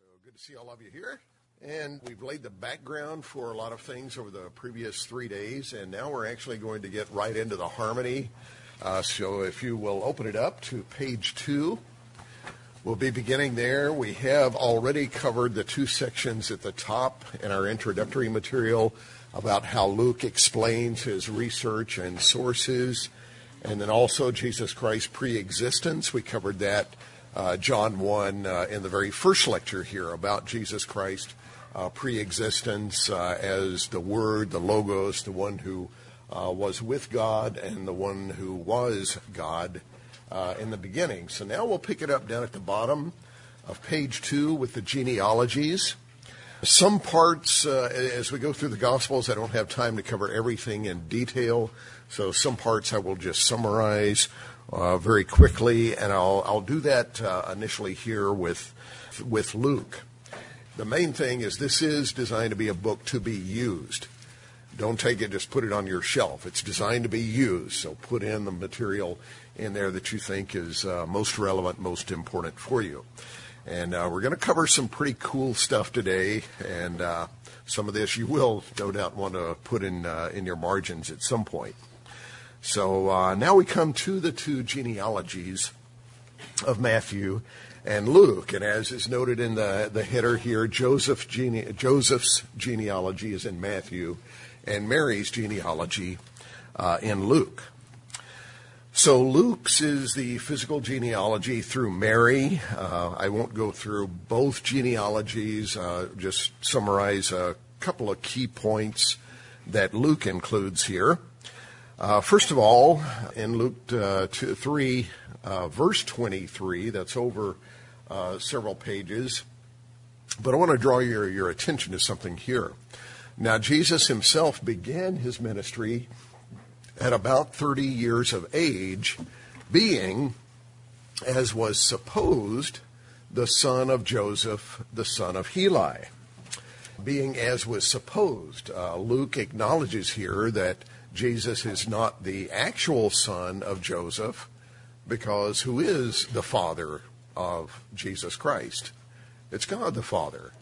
Good to see all of you here. And we've laid the background for a lot of things over the previous 3 days, and now we're actually going to get right into the harmony. So if you will open it up to page 2, we'll be beginning there. We have already covered the 2 sections at the top in our introductory material about how Luke explains his research and sources, and then also Jesus Christ's pre-existence. We covered that John 1 in the very first lecture here about Jesus Christ pre-existence as the Word, the Logos, the one who was with God and the one who was God in the beginning. So now we'll pick it up down at the bottom of page 2 with the genealogies. Some parts, as we go through the Gospels, I don't have time to cover everything in detail, so some parts I will just summarize very quickly, and I'll do that initially here with Luke. The main thing is this is designed to be a book to be used. Don't take it, just put it on your shelf. It's designed to be used, so put in the material in there that you think is most relevant, most important for you. And we're going to cover some pretty cool stuff today, and some of this you will no doubt want to put in your margins at some point. So now we come to the 2 genealogies of Matthew and Luke. And as is noted in the header here, Joseph's genealogy is in Matthew, and Mary's genealogy in Luke. So Luke's is the physical genealogy through Mary. I won't go through both genealogies, just summarize a couple of key points that Luke includes here. First of all, in Luke 3, verse 23, that's over several pages, but I want to draw your attention to something here. Now, Jesus himself began his ministry at about 30 years of age, being, as was supposed, the son of Joseph, the son of Heli. Being as was supposed, Luke acknowledges here that Jesus is not the actual son of Joseph, because who is the father of Jesus Christ? It's God the Father.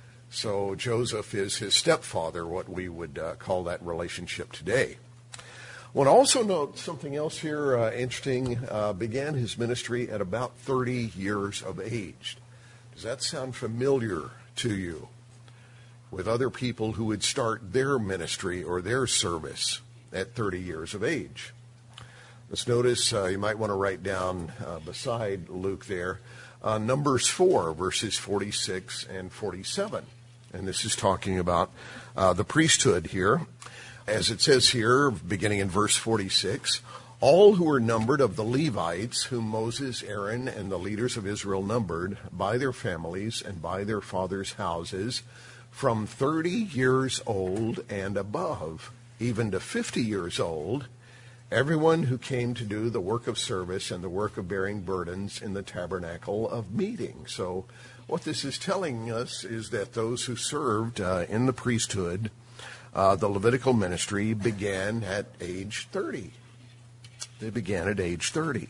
So Joseph is his stepfather, what we would call that relationship today. I want to also note something else here interesting. Began his ministry at about 30 years of age. Does that sound familiar to you? With other people who would start their ministry or their service at 30 years of age. Let's notice, you might want to write down beside Luke there, Numbers 4, verses 46 and 47. And this is talking about the priesthood here. As it says here, beginning in verse 46, all who were numbered of the Levites, whom Moses, Aaron, and the leaders of Israel numbered by their families and by their fathers' houses, from 30 years old and above, even to 50 years old, everyone who came to do the work of service and the work of bearing burdens in the tabernacle of meeting. So what this is telling us is that those who served in the priesthood, the Levitical ministry, began at age 30. They began at age 30.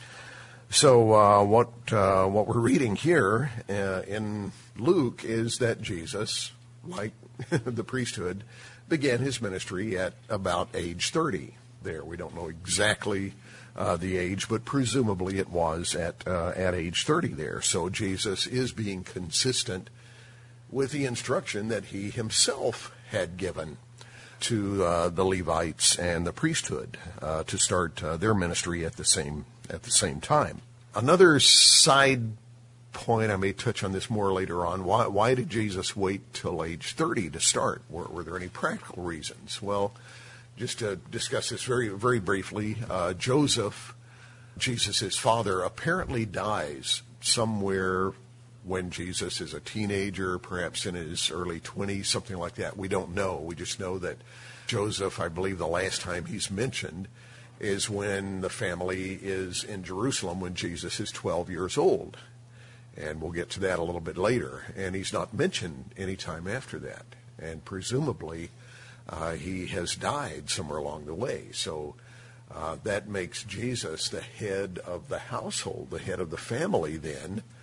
So what we're reading here in Luke is that Jesus, like the priesthood, began his ministry at about age 30. There, we don't know exactly the age, but presumably it was at age 30 there. So Jesus is being consistent with the instruction that he himself had given to the Levites and the priesthood to start their ministry at the same time. Another side point, I may touch on this more later on. Why did Jesus wait till age 30 to start? Were there any practical reasons? Well, just to discuss this very, very briefly, Joseph, Jesus' father, apparently dies somewhere when Jesus is a teenager, perhaps in his early 20s, something like that. We don't know. We just know that Joseph, I believe the last time he's mentioned, is when the family is in Jerusalem when Jesus is 12 years old. And we'll get to that a little bit later. And he's not mentioned any time after that. And presumably, he has died somewhere along the way. So that makes Jesus the head of the household, the head of the family then.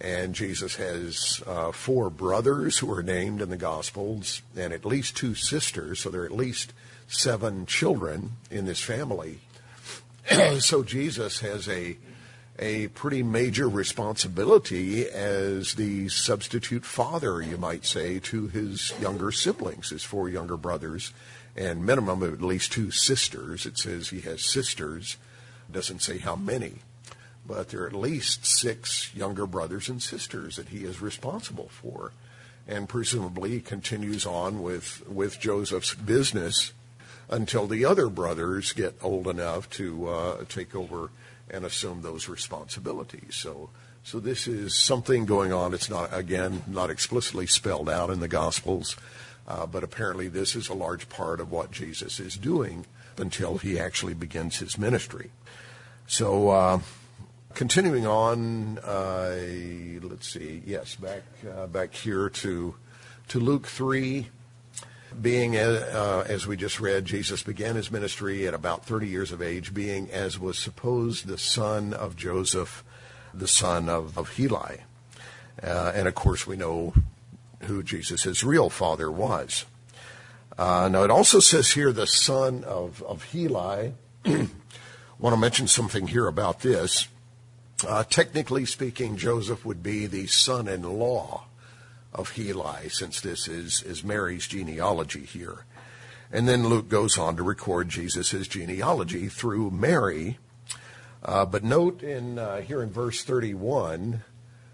And Jesus has 4 brothers who are named in the Gospels, and at least 2 sisters, so there are at least 7 children in this family. So Jesus has a pretty major responsibility as the substitute father, you might say, to his younger siblings, his 4 younger brothers, and minimum of at least 2 sisters. It says he has sisters. It doesn't say how many. But there are at least 6 younger brothers and sisters that he is responsible for. And presumably continues on with Joseph's business until the other brothers get old enough to take over and assume those responsibilities. So this is something going on. It's not explicitly spelled out in the Gospels, but apparently this is a large part of what Jesus is doing until he actually begins his ministry. So continuing on, let's see. Yes, back here to Luke 3. Being, as we just read, Jesus began his ministry at about 30 years of age, being, as was supposed, the son of Joseph, the son of Heli. And, of course, we know who Jesus' real father was. Now, it also says here the son of Heli. I want to mention something here about this. Technically speaking, Joseph would be the son-in-law of Heli, since this is Mary's genealogy here. And then Luke goes on to record Jesus' genealogy through Mary. But note here in verse 31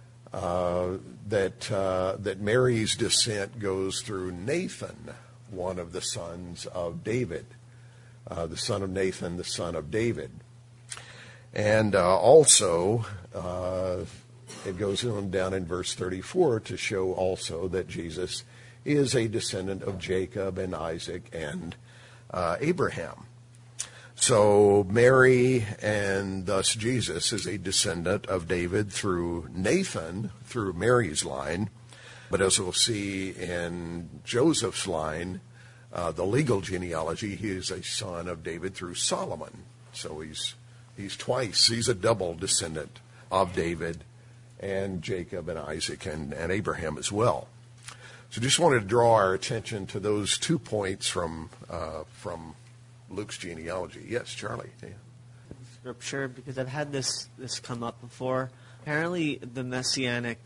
that Mary's descent goes through Nathan, one of the sons of David, the son of Nathan, the son of David. And also, it goes on down in verse 34 to show also that Jesus is a descendant of Jacob and Isaac and Abraham. So Mary and thus Jesus is a descendant of David through Nathan, through Mary's line. But as we'll see in Joseph's line, the legal genealogy, he is a son of David through Solomon. So he's twice, he's a double descendant of David and Jacob and Isaac and Abraham as well. So just wanted to draw our attention to those 2 points from Luke's genealogy. Yes, Charlie. Yeah. Scripture, because I've had this come up before. Apparently, the messianic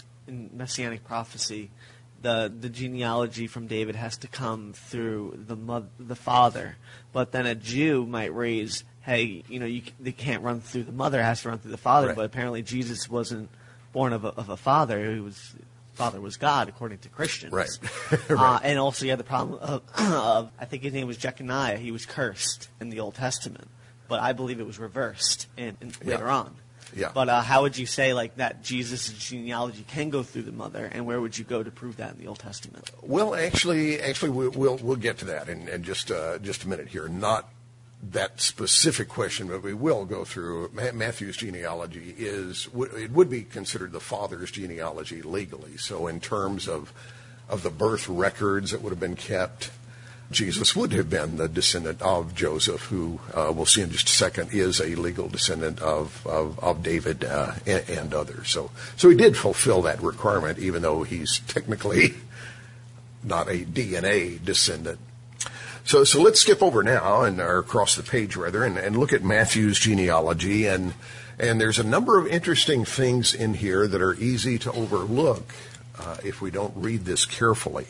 prophecy, the genealogy from David has to come through the father. But then a Jew might raise, hey, they can't run through the mother; it has to run through the father. Right. But apparently, Jesus wasn't born of a father. Father was God, according to Christians. Right. Right. And also, you had the problem of, I think his name was Jeconiah. He was cursed in the Old Testament, but I believe it was reversed later on. Yeah. But how would you say that Jesus' genealogy can go through the mother, and where would you go to prove that in the Old Testament? Well, actually, we'll get to that in just a minute here. Not that specific question, but we will go through Matthew's genealogy. It would be considered the father's genealogy legally. So in terms of the birth records that would have been kept, Jesus would have been the descendant of Joseph, who we'll see in just a second is a legal descendant of David and others. So he did fulfill that requirement, even though he's technically not a DNA descendant. So let's skip over now or across the page rather and look at Matthew's genealogy, and there's a number of interesting things in here that are easy to overlook if we don't read this carefully.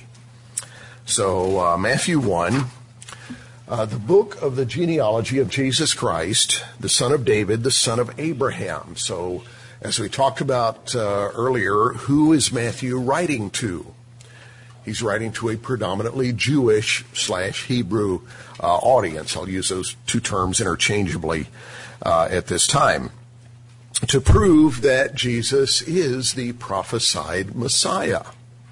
So Matthew 1, the book of the genealogy of Jesus Christ, the son of David, the son of Abraham. So as we talked about earlier, who is Matthew writing to? He's writing to a predominantly Jewish/Hebrew audience. I'll use those 2 terms interchangeably at this time to prove that Jesus is the prophesied Messiah.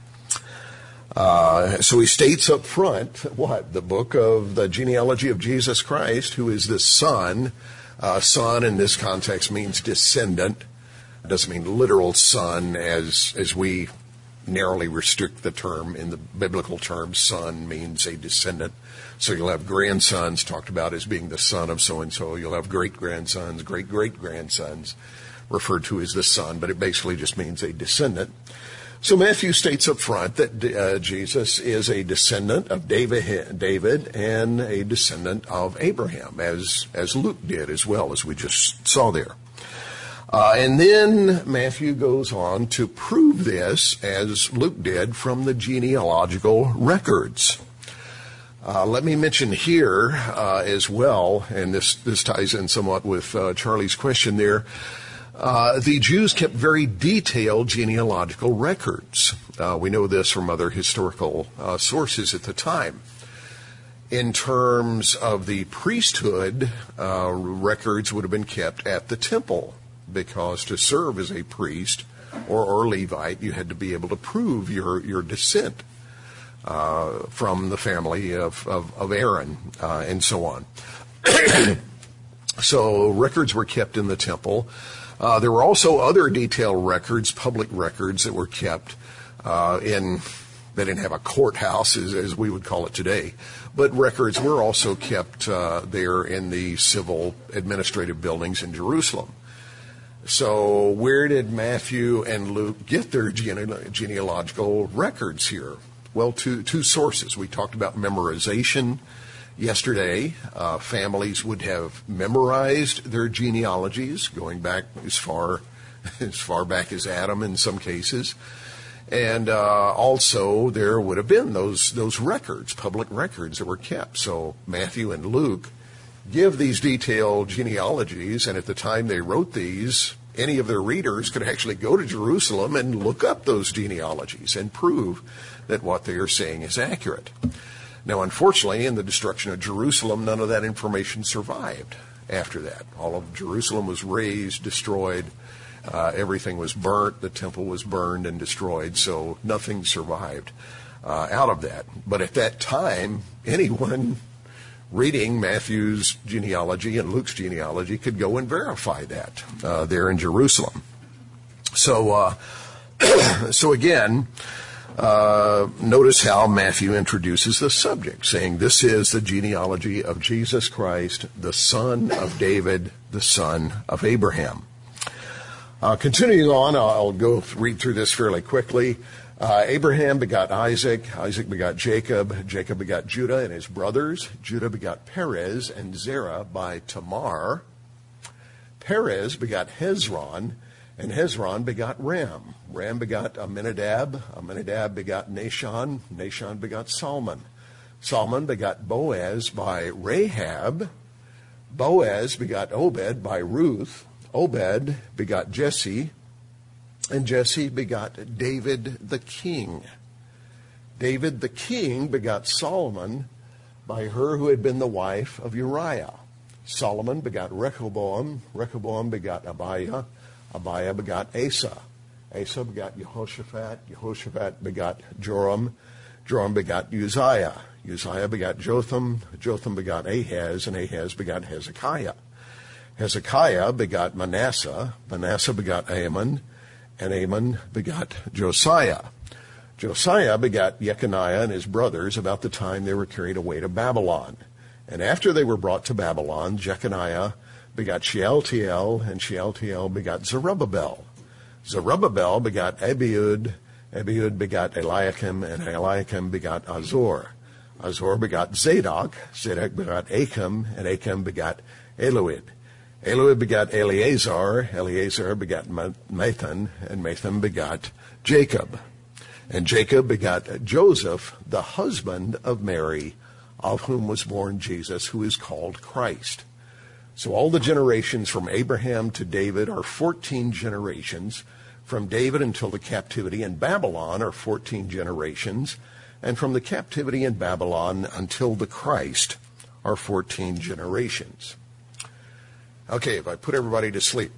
So he states up front, the book of the genealogy of Jesus Christ, who is the son. Son in this context means descendant. It doesn't mean literal son as we narrowly restrict the term. In the biblical term, son means a descendant. So you'll have grandsons talked about as being the son of so-and-so. You'll have great-grandsons, great-great-grandsons referred to as the son, but it basically just means a descendant. So Matthew states up front that Jesus is a descendant of David and a descendant of Abraham, as Luke did as well, as we just saw there. And then Matthew goes on to prove this, as Luke did, from the genealogical records. Let me mention here as well, and this ties in somewhat with Charlie's question there, the Jews kept very detailed genealogical records. We know this from other historical sources at the time. In terms of the priesthood, records would have been kept at the temple, because to serve as a priest or Levite, you had to be able to prove your descent from the family of Aaron and so on. So records were kept in the temple. There were also other detailed records, public records, that were kept they didn't have a courthouse as we would call it today, but records were also kept there in the civil administrative buildings in Jerusalem. So where did Matthew and Luke get their genealogical records here? Well, two sources. We talked about memorization yesterday. Families would have memorized their genealogies, going back as far back as Adam in some cases. And also there would have been those records, public records that were kept. So Matthew and Luke give these detailed genealogies, and at the time they wrote these, any of their readers could actually go to Jerusalem and look up those genealogies and prove that what they are saying is accurate. Now, unfortunately, in the destruction of Jerusalem, none of that information survived after that. All of Jerusalem was razed, destroyed. Everything was burnt. The temple was burned and destroyed, so nothing survived out of that. But at that time, anyone reading Matthew's genealogy and Luke's genealogy could go and verify that there in Jerusalem. So again, notice how Matthew introduces the subject, saying this is the genealogy of Jesus Christ, the son of David, the son of Abraham. Continuing on, I'll go read through this fairly quickly. Abraham begot Isaac, Isaac begot Jacob, Jacob begot Judah and his brothers, Judah begot Perez and Zerah by Tamar. Perez begot Hezron, and Hezron begot Ram. Ram begot Amminadab, Amminadab begot Nahshon, Nahshon begot Salmon. Salmon begot Boaz by Rahab. Boaz begot Obed by Ruth. Obed begot Jesse, and Jesse begot David the king. David the king begot Solomon by her who had been the wife of Uriah. Solomon begot Rehoboam. Rehoboam begot Abiah. Abiah begot Asa. Asa begot Jehoshaphat. Jehoshaphat begot Joram. Joram begot Uzziah. Uzziah begot Jotham. Jotham begot Ahaz, and Ahaz begot Hezekiah. Hezekiah begot Manasseh. Manasseh begot Amon, and Amon begot Josiah. Josiah begot Jeconiah and his brothers about the time they were carried away to Babylon. And after they were brought to Babylon, Jeconiah begot Shealtiel, and Shealtiel begot Zerubbabel. Zerubbabel begot Abiud. Abiud begot Eliakim, and Eliakim begot Azor. Azor begot Zadok. Zadok begot Achim, and Achim begot Eluid. Eluid begot Eleazar. Eleazar begot Mathan, and Mathan begot Jacob. And Jacob begot Joseph, the husband of Mary, of whom was born Jesus, who is called Christ. So all the generations from Abraham to David are 14 generations. From David until the captivity in Babylon are 14 generations. And from the captivity in Babylon until the Christ are 14 generations. Okay, if I put everybody to sleep.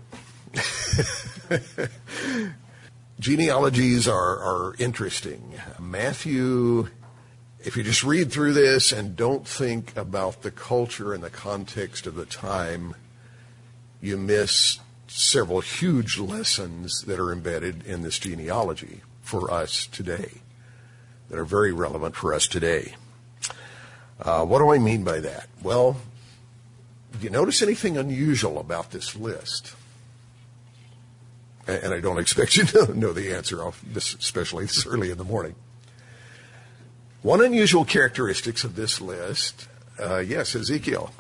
Genealogies are interesting. Matthew, if you just read through this and don't think about the culture and the context of the time, you miss several huge lessons that are embedded in this genealogy. for us today, that are very relevant for us today. What do I mean by that? Well, do you notice anything unusual about this list? And I don't expect you to know the answer, especially this early in the morning. One unusual characteristic of this list, yes, Ezekiel.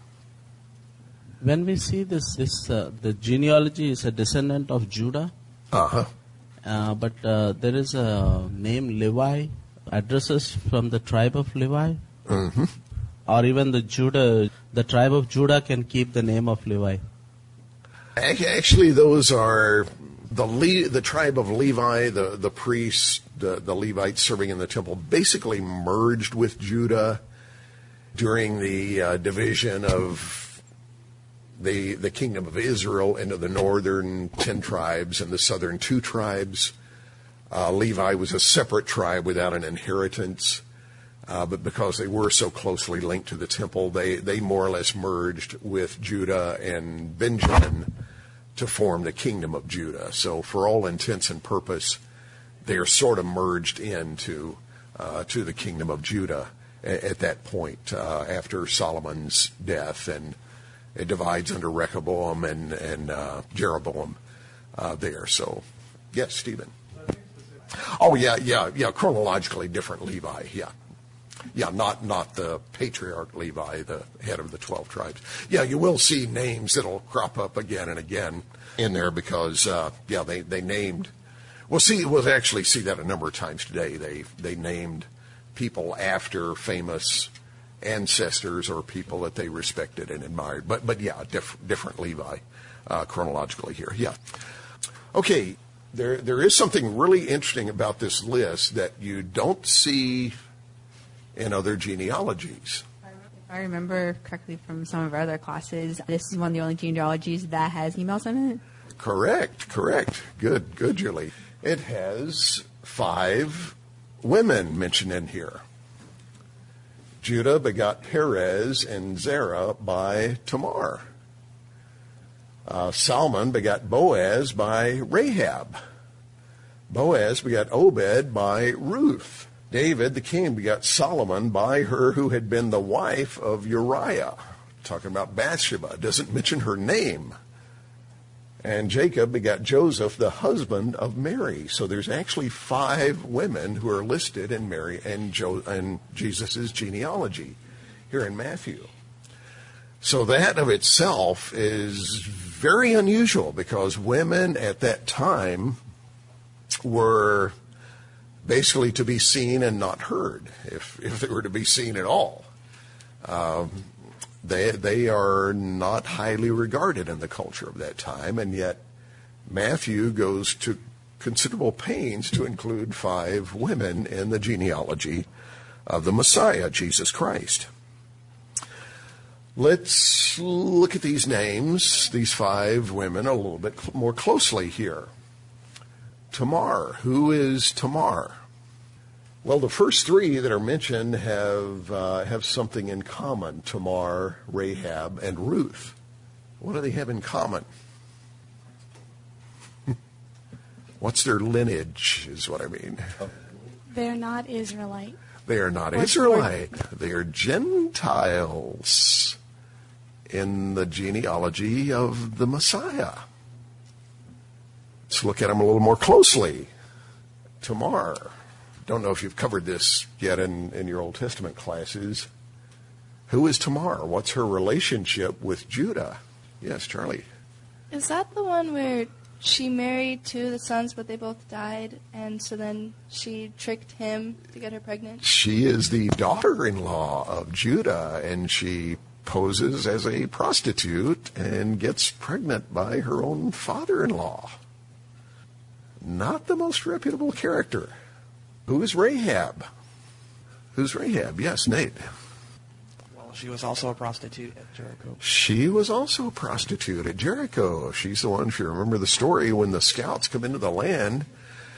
When we see the genealogy is a descendant of Judah. Uh-huh. But there is a name Levi, addresses from the tribe of Levi. Mm-hmm. Or even the tribe of Judah can keep the name of Levi. Actually, those are the tribe of Levi, the priests, the Levites serving in the temple, basically merged with Judah during the division of the kingdom of Israel into the northern 10 tribes and the southern 2 tribes. Levi was a separate tribe without an inheritance, but because they were so closely linked to the temple, they more or less merged with Judah and Benjamin to form the kingdom of Judah. So for all intents and purpose, they are sort of merged into to the kingdom of Judah at that point after Solomon's death, and it divides under Rehoboam and Jeroboam there. So, yes, Stephen. Oh, yeah, chronologically different Levi, yeah. Yeah, not the patriarch Levi, the head of the 12 tribes. Yeah, you will see names that'll crop up again and again in there because, they named. We'll actually see that a number of times today. They named people after famous ancestors or people that they respected and admired. But yeah, different Levi chronologically here. Yeah. Okay, there is something really interesting about this list that you don't see in other genealogies. If I remember correctly from some of our other classes, this is one of the only genealogies that has emails in it. Correct. Good, Julie. It has 5 women mentioned in here. Judah begot Perez and Zerah by Tamar. Salmon begot Boaz by Rahab. Boaz begot Obed by Ruth. David, the king, begot Solomon by her who had been the wife of Uriah. Talking about Bathsheba, doesn't mention her name. And Jacob begot Joseph, the husband of Mary. So there's actually 5 women who are listed in Mary and Jesus' genealogy here in Matthew. So that of itself is very unusual because women at that time were basically to be seen and not heard, if they were to be seen at all. They are not highly regarded in the culture of that time, and yet Matthew goes to considerable pains to include 5 women in the genealogy of the Messiah, Jesus Christ. Let's look at these names, these 5 women, a little bit more closely here. Tamar. Who is Tamar? Well, the first 3 that are mentioned have something in common: Tamar, Rahab, and Ruth. What do they have in common? What's their lineage, is what I mean. They're not Israelite. They are not Israelite. They are Gentiles in the genealogy of the Messiah. Let's look at them a little more closely. Tamar. Don't know if you've covered this yet in your Old Testament classes. Who is Tamar? What's her relationship with Judah? Yes, Charlie. Is that the one where she married 2 of the sons, but they both died, and so then she tricked him to get her pregnant? She is the daughter-in-law of Judah, and she poses as a prostitute and gets pregnant by her own father-in-law. Not the most reputable character. Who is Rahab? Who's Rahab? Yes, Nate. Well, she was also a prostitute at Jericho. She was also a prostitute at Jericho. She's the one, if you remember the story, when the scouts come into the land,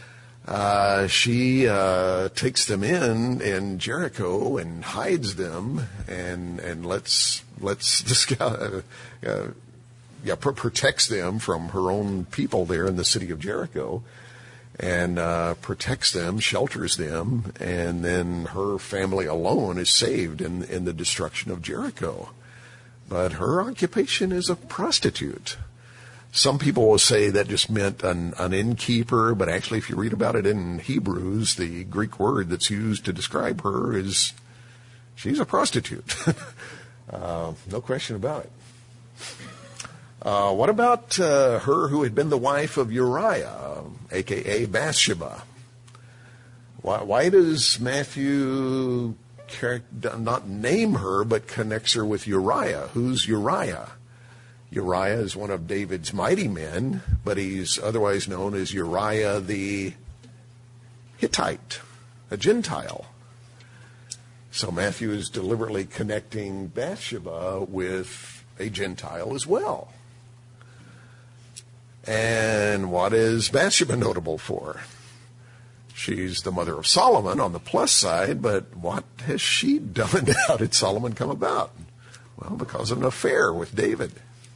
she takes them in Jericho and hides them and lets the scout, protects them from her own people there in the city of Jericho. and protects them, shelters them, and then her family alone is saved in the destruction of Jericho. But her occupation is a prostitute. Some people will say that just meant an innkeeper, but actually if you read about it in Hebrews, the Greek word that's used to describe her is she's a prostitute. No question about it. What about her who had been the wife of Uriah, a.k.a. Bathsheba? Why does Matthew not name her, but connects her with Uriah? Who's Uriah? Uriah is one of David's mighty men, but he's otherwise known as Uriah the Hittite, a Gentile. So Matthew is deliberately connecting Bathsheba with a Gentile as well. And what is Bathsheba notable for? She's the mother of Solomon on the plus side, but what has she done and how did Solomon come about? Well, because of an affair with David.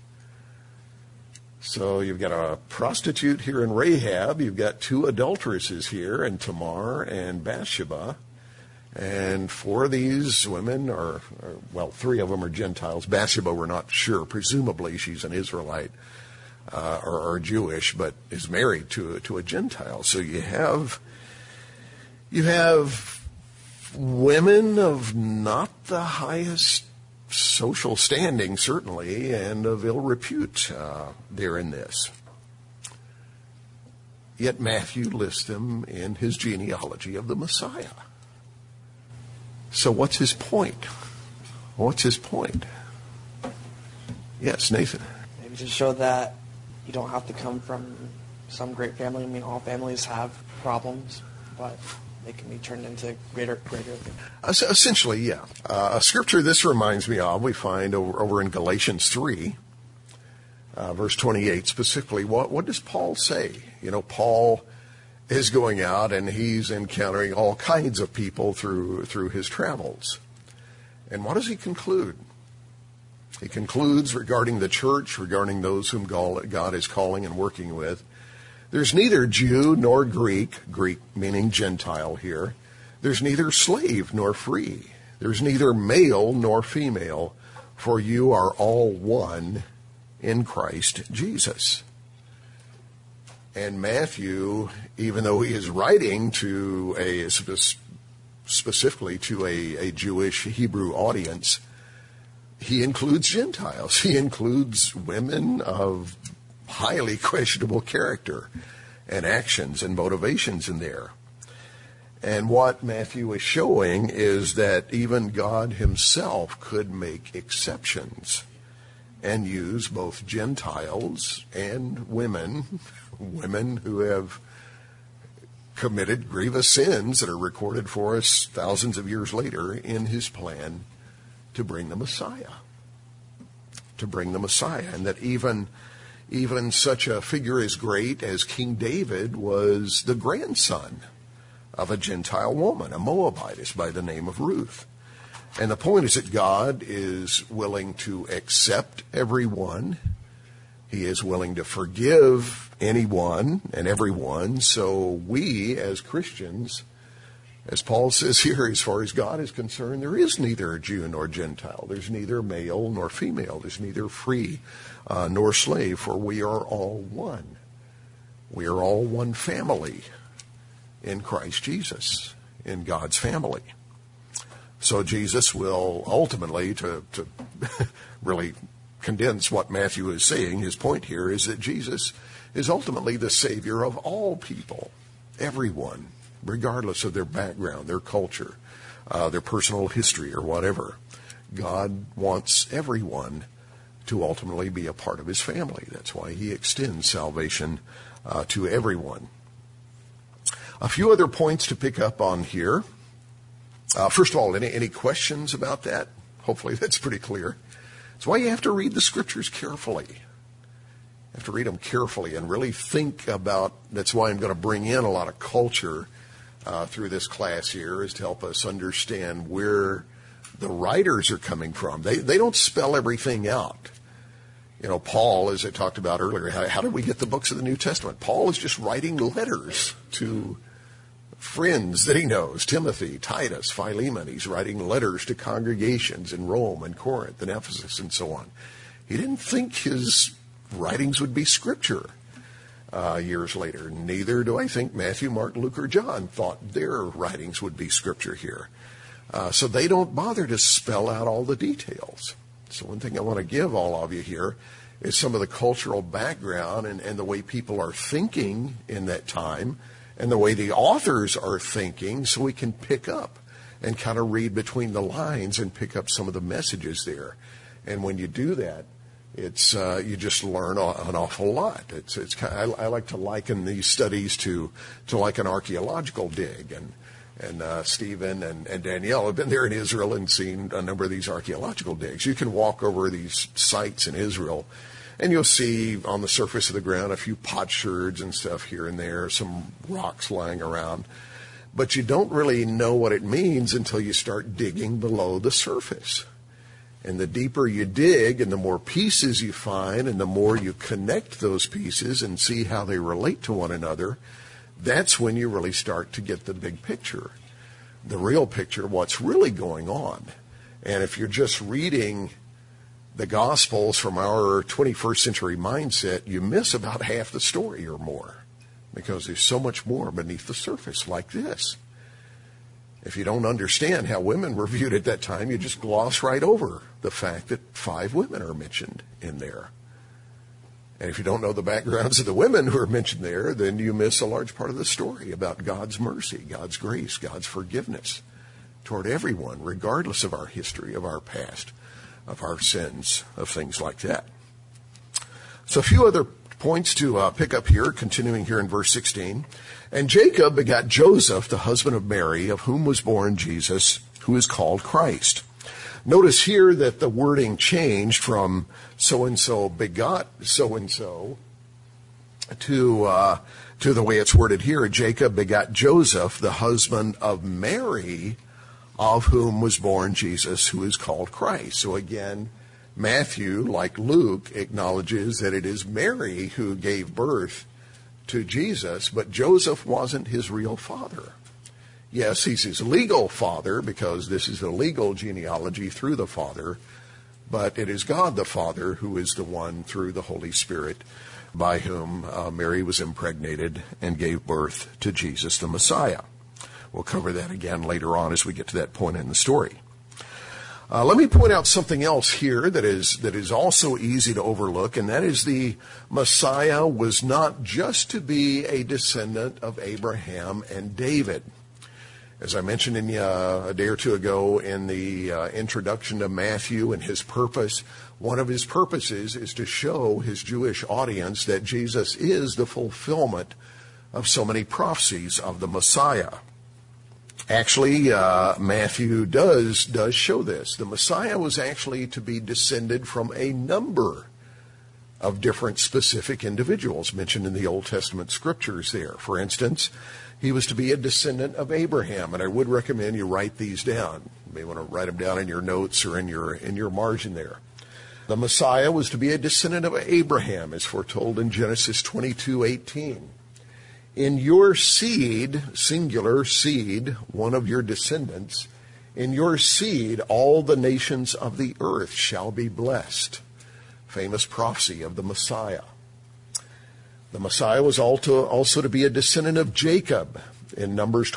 So you've got a prostitute here in Rahab, you've got two adulteresses here in Tamar and Bathsheba, and four of these women are, three of them are Gentiles. Bathsheba, we're not sure. Presumably she's an Israelite or Jewish, but is married to a Gentile. So you have women of not the highest social standing, certainly, and of ill repute there in this. Yet Matthew lists them in his genealogy of the Messiah. So what's his point? What's his point? Yes, Nathan. Maybe to show that you don't have to come from some great family. I mean, all families have problems, but they can be turned into greater things. Essentially, yeah. A scripture this reminds me of, we find over in Galatians 3, verse 28 specifically. What does Paul say? You know, Paul is going out and he's encountering all kinds of people through his travels. And what does he conclude? He concludes regarding the church, regarding those whom God is calling and working with. There's neither Jew nor Greek meaning Gentile here. There's neither slave nor free. There's neither male nor female, for you are all one in Christ Jesus. And Matthew, even though he is writing to specifically to a Jewish Hebrew audience, he includes Gentiles. He includes women of highly questionable character and actions and motivations in there. And what Matthew is showing is that even God himself could make exceptions and use both Gentiles and women who have committed grievous sins that are recorded for us thousands of years later in his plan to bring the Messiah. And that even such a figure as great as King David was the grandson of a Gentile woman, a Moabitess by the name of Ruth. And the point is that God is willing to accept everyone. He is willing to forgive anyone and everyone. So we, as Christians, as Paul says here, as far as God is concerned, there is neither Jew nor Gentile. There's neither male nor female. There's neither free nor slave, for we are all one. We are all one family in Christ Jesus, in God's family. So Jesus will ultimately, to really condense what Matthew is saying, his point here is that Jesus is ultimately the Savior of all people, everyone, regardless of their background, their culture, their personal history, or whatever. God wants everyone to ultimately be a part of his family. That's why he extends salvation to everyone. A few other points to pick up on here. First of all, any questions about that? Hopefully that's pretty clear. That's why you have to read the scriptures carefully. You have to read them carefully and really think about, that's why I'm going to bring in a lot of culture through this class here, is to help us understand where the writers are coming from. They don't spell everything out. Paul, as I talked about earlier, how did we get the books of the New Testament? Paul is just writing letters to friends that he knows, Timothy, Titus, Philemon. He's writing letters to congregations in Rome and Corinth and Ephesus and so on. He didn't think his writings would be scripture years later. Neither do I think Matthew, Mark, Luke, or John thought their writings would be scripture here. So they don't bother to spell out all the details. So one thing I want to give all of you here is some of the cultural background and the way people are thinking in that time and the way the authors are thinking, so we can pick up and kind of read between the lines and pick up some of the messages there. And when you do that, it's you just learn an awful lot. It's kind of, I like to liken these studies to like an archaeological dig, and Stephen and Danielle have been there in Israel and seen a number of these archaeological digs. You can walk over these sites in Israel, and you'll see on the surface of the ground a few potsherds and stuff here and there, some rocks lying around. But you don't really know what it means until you start digging below the surface. And the deeper you dig and the more pieces you find and the more you connect those pieces and see how they relate to one another, that's when you really start to get the big picture, the real picture, what's really going on. And if you're just reading the Gospels from our 21st century mindset, you miss about half the story or more, because there's so much more beneath the surface like this. If you don't understand how women were viewed at that time, you just gloss right over the fact that 5 women are mentioned in there. And if you don't know the backgrounds of the women who are mentioned there, then you miss a large part of the story about God's mercy, God's grace, God's forgiveness toward everyone, regardless of our history, of our past, of our sins, of things like that. So a few other points to pick up here, continuing here in verse 16. And Jacob begot Joseph, the husband of Mary, of whom was born Jesus, who is called Christ. Notice here that the wording changed from so-and-so begot so-and-so to the way it's worded here. Jacob begot Joseph, the husband of Mary, of whom was born Jesus, who is called Christ. So again, Matthew, like Luke, acknowledges that it is Mary who gave birth to Jesus, but Joseph wasn't his real father. Yes, he's his legal father, because this is a legal genealogy through the Father, but it is God the Father who is the one through the Holy Spirit by whom Mary was impregnated and gave birth to Jesus the Messiah. We'll cover that again later on as we get to that point in the story. Let me point out something else here that is also easy to overlook, and that is the Messiah was not just to be a descendant of Abraham and David. As I mentioned a day or two ago in the introduction to Matthew and his purpose, one of his purposes is to show his Jewish audience that Jesus is the fulfillment of so many prophecies of the Messiah. Actually, Matthew does show this. The Messiah was actually to be descended from a number of different specific individuals mentioned in the Old Testament scriptures there. For instance, he was to be a descendant of Abraham, and I would recommend you write these down. You may want to write them down in your notes or in your margin there. The Messiah was to be a descendant of Abraham, as foretold in Genesis 22:18. In your seed, singular seed, one of your descendants, in your seed all the nations of the earth shall be blessed. Famous prophecy of the Messiah. The Messiah was also to be a descendant of Jacob. In Numbers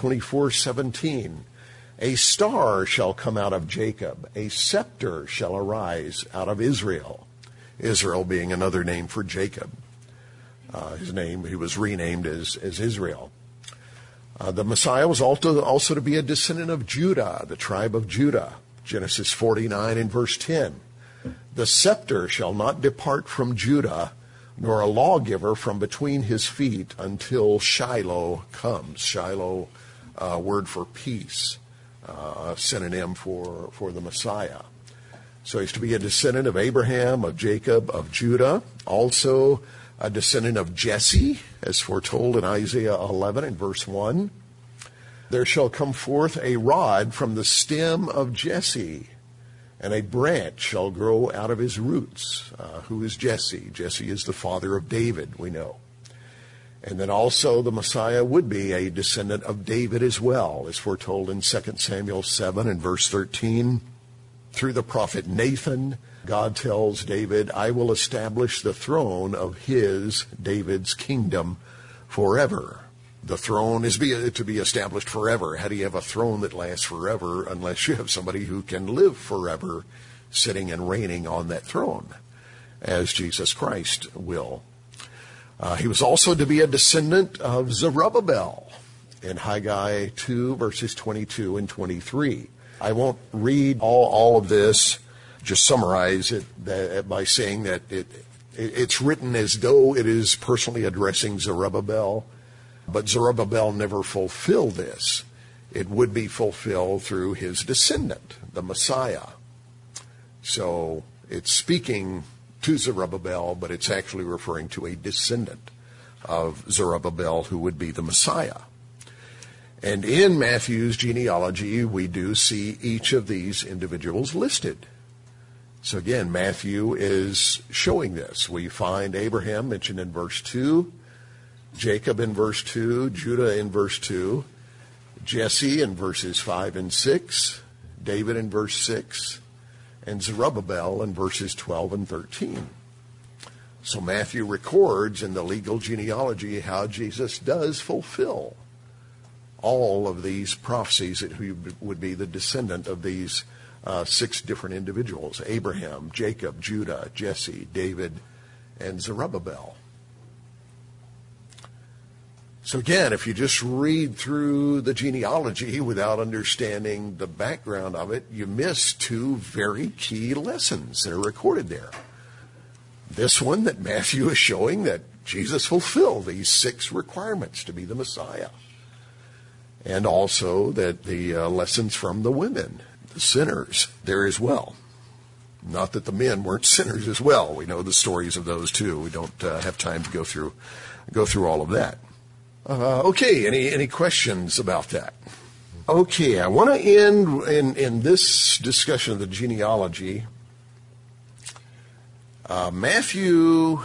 24:17, a star shall come out of Jacob, a scepter shall arise out of Israel. Israel being another name for Jacob. His name, he was renamed as Israel. The Messiah was also to be a descendant of Judah, the tribe of Judah. Genesis 49 and verse 10. The scepter shall not depart from Judah, nor a lawgiver from between his feet until Shiloh comes. Shiloh, word for peace, a synonym for the Messiah. So he's to be a descendant of Abraham, of Jacob, of Judah, also a descendant of Jesse, as foretold in Isaiah 11 and verse 1. There shall come forth a rod from the stem of Jesse, and a branch shall grow out of his roots. Who is Jesse? Jesse is the father of David, we know. And then also the Messiah would be a descendant of David as well, as foretold in 2 Samuel 7 and verse 13. Through the prophet Nathan, God tells David, I will establish the throne of his, David's kingdom, forever. The throne is to be established forever. How do you have a throne that lasts forever unless you have somebody who can live forever sitting and reigning on that throne, as Jesus Christ will? He was also to be a descendant of Zerubbabel in Haggai 2, verses 22 and 23. I won't read all of this, just summarize it by saying that it's written as though it is personally addressing Zerubbabel, but Zerubbabel never fulfilled this. It would be fulfilled through his descendant, the Messiah. So it's speaking to Zerubbabel, but it's actually referring to a descendant of Zerubbabel who would be the Messiah. And in Matthew's genealogy, we do see each of these individuals listed. So again, Matthew is showing this. We find Abraham mentioned in verse 2, Jacob in verse 2, Judah in verse 2, Jesse in verses 5 and 6, David in verse 6, and Zerubbabel in verses 12 and 13. So Matthew records in the legal genealogy how Jesus does fulfill all of these prophecies that he would be the descendant of these 6 different individuals: Abraham, Jacob, Judah, Jesse, David, and Zerubbabel. So again, if you just read through the genealogy without understanding the background of it, you miss 2 very key lessons that are recorded there. This one, that Matthew is showing that Jesus fulfilled these 6 requirements to be the Messiah. And also that the lessons from the women, the sinners, there as well. Not that the men weren't sinners as well. We know the stories of those too. We don't have time to go through all of that. Okay, any questions about that? Okay, I want to end in this discussion of the genealogy. Matthew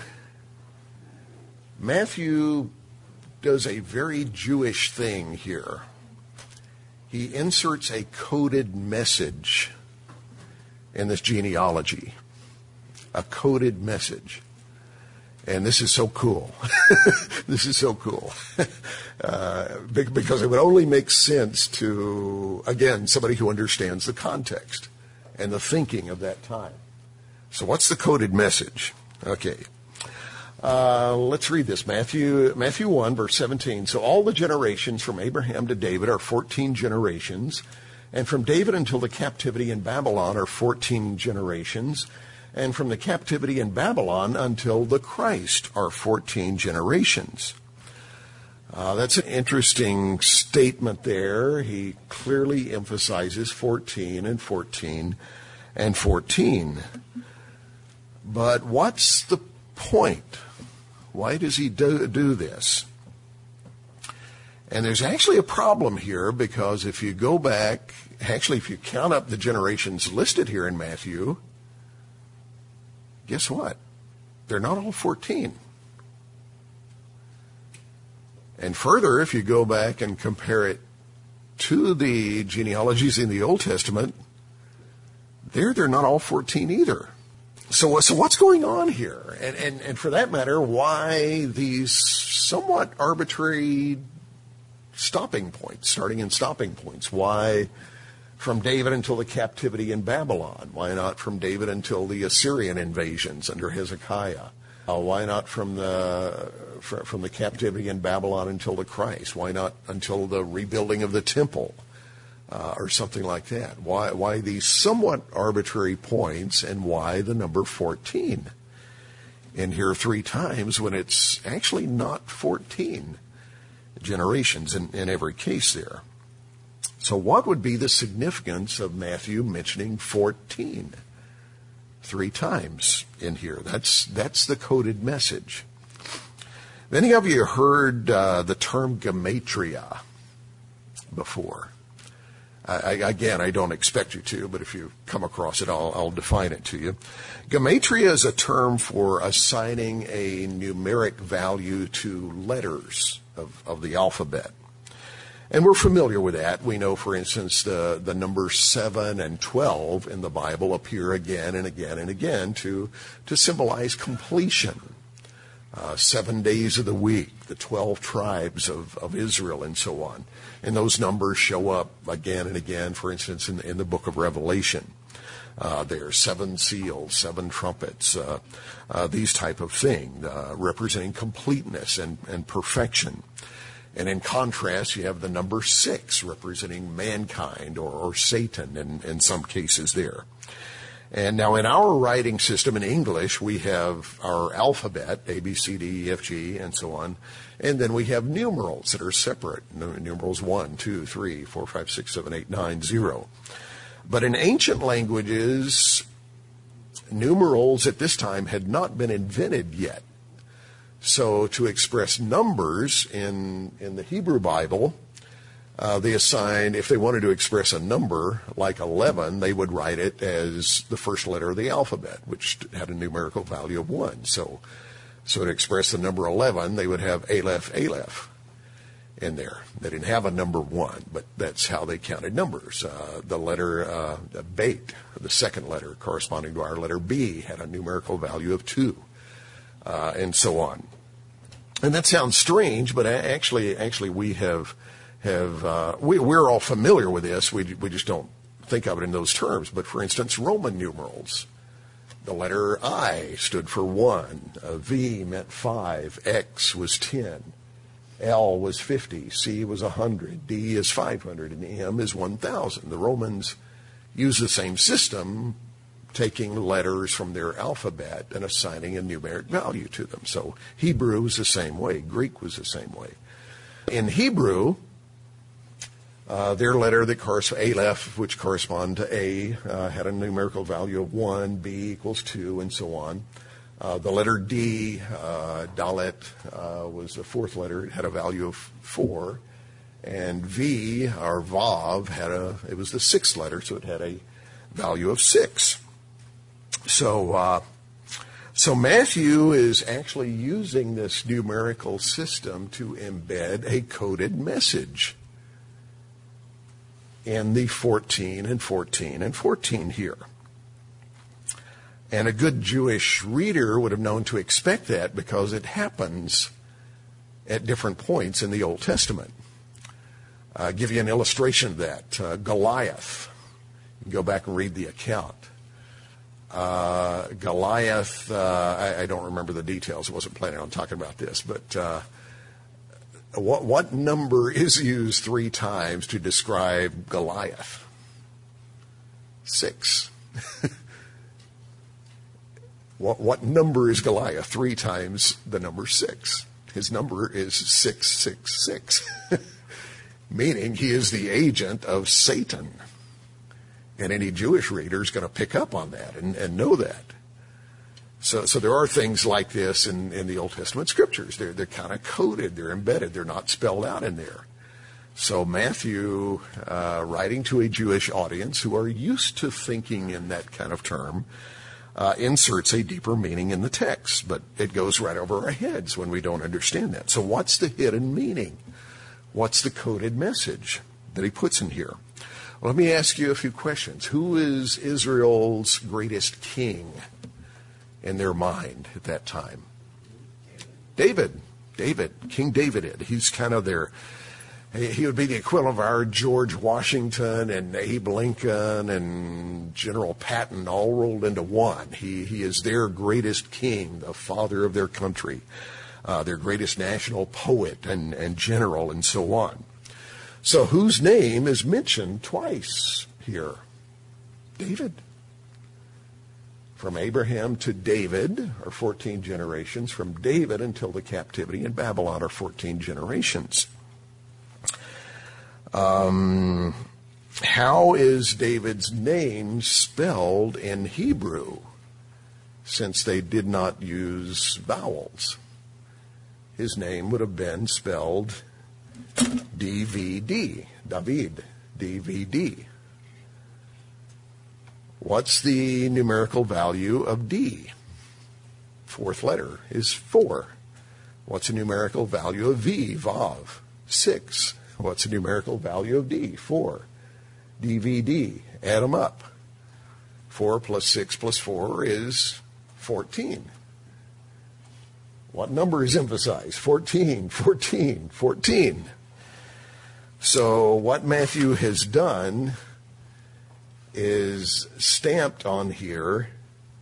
does a very Jewish thing here. He inserts a coded message in this genealogy. A coded message. And this is so cool. This is so cool. Because it would only make sense to, again, somebody who understands the context and the thinking of that time. So what's the coded message? Okay. Let's read this. Matthew 1, verse 17. So all the generations from Abraham to David are 14 generations, and from David until the captivity in Babylon are 14 generations, and from the captivity in Babylon until the Christ are 14 generations. That's an interesting statement there. He clearly emphasizes 14 and 14 and 14. But what's the point? Why does he do this? And there's actually a problem here, because if you go back, actually if you count up the generations listed here in Matthew, guess what? They're not all 14. And further, if you go back and compare it to the genealogies in the Old Testament, they're not all 14 either. So what's going on here? And for that matter, why these somewhat arbitrary starting and stopping points? Why from David until the captivity in Babylon? Why not from David until the Assyrian invasions under Hezekiah? Why not from the captivity in Babylon until the Christ? Why not until the rebuilding of the temple? Or something like that. Why these somewhat arbitrary points, and why the number 14 in here 3 times when it's actually not 14 generations in every case there? So what would be the significance of Matthew mentioning 14 3 times in here? That's the coded message. Have any of you heard the term gematria before? Again, I don't expect you to, but if you come across it, I'll define it to you. Gematria is a term for assigning a numeric value to letters of the alphabet. And we're familiar with that. We know, for instance, the numbers 7 and 12 in the Bible appear again and again and again to symbolize completion. 7 days of the week, the 12 tribes of Israel, and so on. And those numbers show up again and again, for instance, in the book of Revelation. There are 7 seals, 7 trumpets, these type of things, representing completeness and perfection. And in contrast, you have the number 6, representing mankind or Satan in some cases there. And now in our writing system in English, we have our alphabet, A, B, C, D, E, F, G, and so on. And then we have numerals that are separate. Numerals 1, 2, 3, 4, 5, 6, 7, 8, 9, 0. But in ancient languages, numerals at this time had not been invented yet. So to express numbers in the Hebrew Bible, they assigned, if they wanted to express a number like 11, they would write it as the first letter of the alphabet, which had a numerical value of 1. So to express the number 11, they would have Aleph, Aleph in there. They didn't have a number 1, but that's how they counted numbers. The letter Beit, the second letter corresponding to our letter B, had a numerical value of 2, and so on. And that sounds strange, but actually we we're all familiar with this. We just don't think of it in those terms. But for instance, Roman numerals. The letter I stood for 1. V meant 5. X was 10. L was 50. C was 100. D is 500. And M is 1,000. The Romans used the same system, taking letters from their alphabet and assigning a numeric value to them. So Hebrew was the same way. Greek was the same way. In Hebrew, their letter that Aleph, which corresponded to A, had a numerical value of 1, B equals 2, and so on. The letter D, Dalet, was the fourth letter. It had a value of 4. And V, or Vav, it was the sixth letter, so it had a value of 6. So Matthew is actually using this numerical system to embed a coded message in the 14 and 14 and 14 here. And a good Jewish reader would have known to expect that because it happens at different points in the Old Testament. I'll give you an illustration of that. Goliath. You can go back and read the account. Goliath, I don't remember the details. I wasn't planning on talking about this, but what number is used 3 times to describe Goliath? 6. What number is Goliath? 3 times the number 6. His number is 666, meaning he is the agent of Satan. And any Jewish reader is going to pick up on that and know that. So there are things like this in the Old Testament scriptures. They're kind of coded. They're embedded. They're not spelled out in there. So Matthew, writing to a Jewish audience who are used to thinking in that kind of term, inserts a deeper meaning in the text. But it goes right over our heads when we don't understand that. So what's the hidden meaning? What's the coded message that he puts in here? Well, let me ask you a few questions. Who is Israel's greatest king in their mind at that time? David, King David. He's kind of he would be the equivalent of our George Washington and Abe Lincoln and General Patton all rolled into one. He is their greatest king, the father of their country, their greatest national poet and general, and so on. So whose name is mentioned twice here? David. From Abraham to David are 14 generations. From David until the captivity in Babylon are 14 generations. How is David's name spelled in Hebrew, since they did not use vowels? His name would have been spelled DVD, David, DVD. What's the numerical value of D? Fourth letter is 4. What's the numerical value of V? Vav, 6. What's the numerical value of D? 4. DVD, add them up. 4 plus 6 plus 4 is 14. What number is emphasized? 14, 14, 14. So what Matthew has done is stamped on here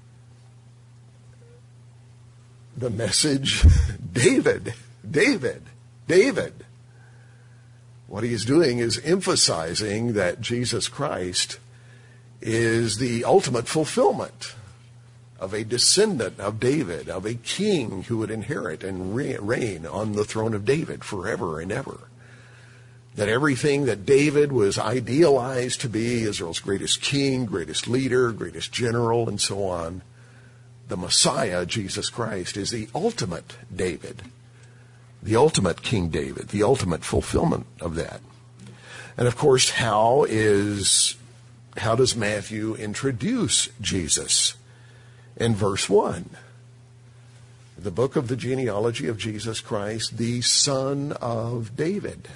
the message, David, David, David. What he is doing is emphasizing that Jesus Christ is the ultimate fulfillment of a descendant of David, of a king who would inherit and reign on the throne of David forever and ever. That everything that David was idealized to be, Israel's greatest king, greatest leader, greatest general, and so on, the Messiah, Jesus Christ, is the ultimate David, the ultimate King David, the ultimate fulfillment of that. And of course, how does Matthew introduce Jesus? In verse 1, the book of the genealogy of Jesus Christ, the son of David.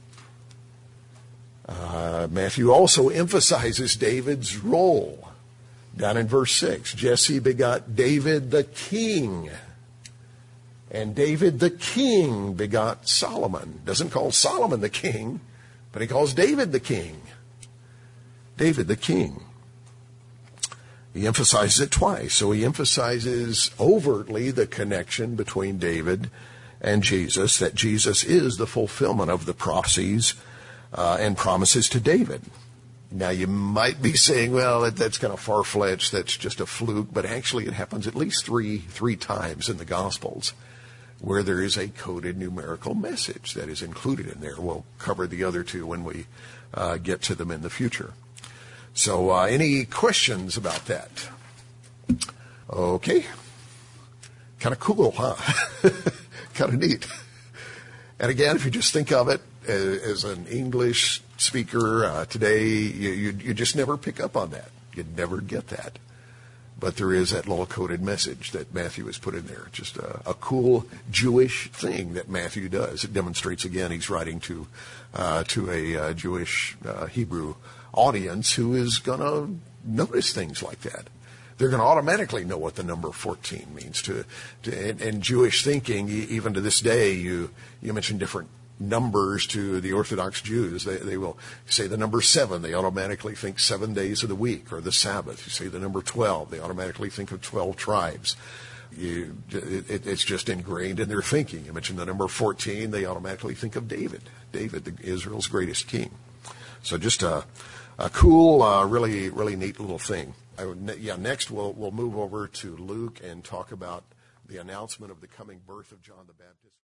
Matthew also emphasizes David's role. Down in verse 6, Jesse begot David the king. And David the king begot Solomon. Doesn't call Solomon the king, but he calls David the king. David the king. He emphasizes it twice. So he emphasizes overtly the connection between David and Jesus, that Jesus is the fulfillment of the prophecies and promises to David. Now, you might be saying, well, that's kind of far-fetched, that's just a fluke, but actually it happens at least three times in the Gospels where there is a coded numerical message that is included in there. We'll cover the other two when we get to them in the future. So, any questions about that? Okay. Kind of cool, huh? Kind of neat. And again, if you just think of it as an English speaker today, you just never pick up on that. You'd never get that. But there is that little coded message that Matthew has put in there. Just a cool Jewish thing that Matthew does. It demonstrates, again, he's writing to a Jewish Hebrew audience who is going to notice things like that. They're going to automatically know what the number 14 means. In Jewish thinking, even to this day, you mention different numbers to the Orthodox Jews. They will say the number 7. They automatically think 7 days of the week, or the Sabbath. You say the number 12. They automatically think of 12 tribes. It's just ingrained in their thinking. You mention the number 14. They automatically think of David, Israel's greatest king. So just a cool, really, really neat little thing. Next we'll move over to Luke and talk about the announcement of the coming birth of John the Baptist.